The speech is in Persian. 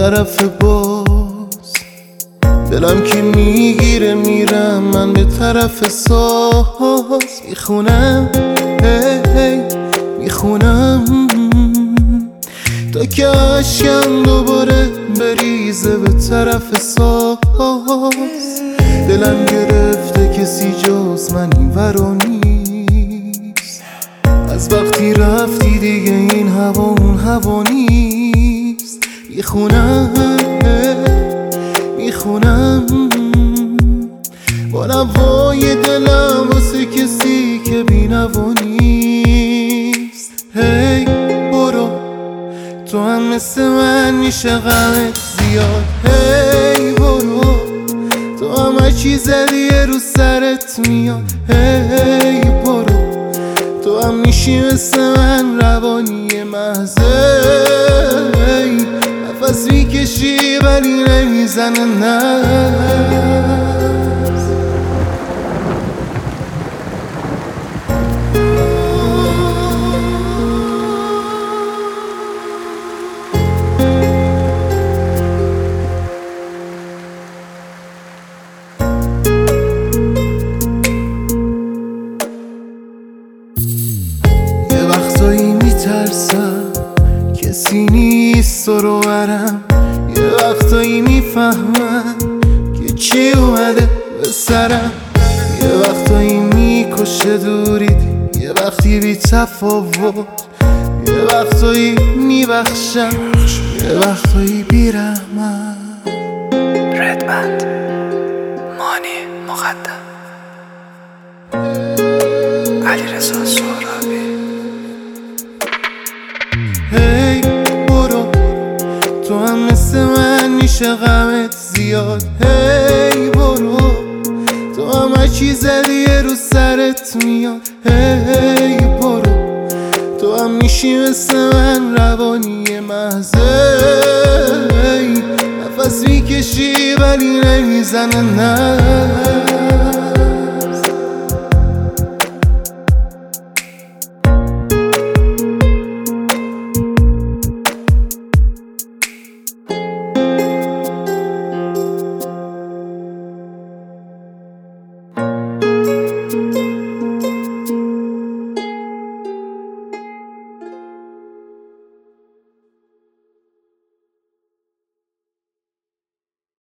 طرف باز، دلم که میگیره میرم من به طرف ساز. میخونم میخونم تا که عشقم دوباره بریزه به طرف ساز. دلم گرفته کسی جز من این ورا نیست، از وقتی رفتی دیگه این هوا اون هوا نیست. میخونم با نوای دلم واسه کسی که بی‌نوا نیست. هی برو تو هم مثل من میشه غمت زیاد. هی برو تو هم هرچی زدی رو سرت میاد. هی برو تو هم میشی مثل من روانی محضه. نفس میکشی ولی نمیزنه نفس. یه وقتایی میترسم کسی نیست رو برم، یه وقتایی میفهمم که چی اومده به سرم. یه وقتایی میکشه دوریت، یه وقتی بی تفاوت، یه وقتایی میبخشم، یه وقتایی بیرحمم. ردبند مانی مقدم علیرضا سهرابی. هی برو تو هم مثل من میشه غمت زیاد. هی برو تو هم هرچی زدی رو سرت میاد. هی برو تو هم میشی مثل من روانی محضه. نفس میکشی ولی نمیزنه نفس.